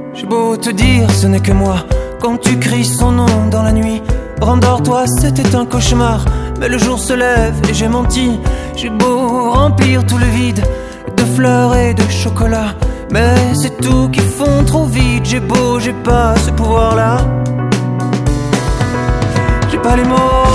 J'ai beau te dire, ce n'est que moi. Quand tu cries son nom dans la nuit, rendors-toi, c'était un cauchemar. Mais le jour se lève et j'ai menti. J'ai beau remplir tout le vide de fleurs et de chocolat, mais c'est tout qui fond trop vite. J'ai beau, j'ai pas ce pouvoir-là. J'ai pas les mots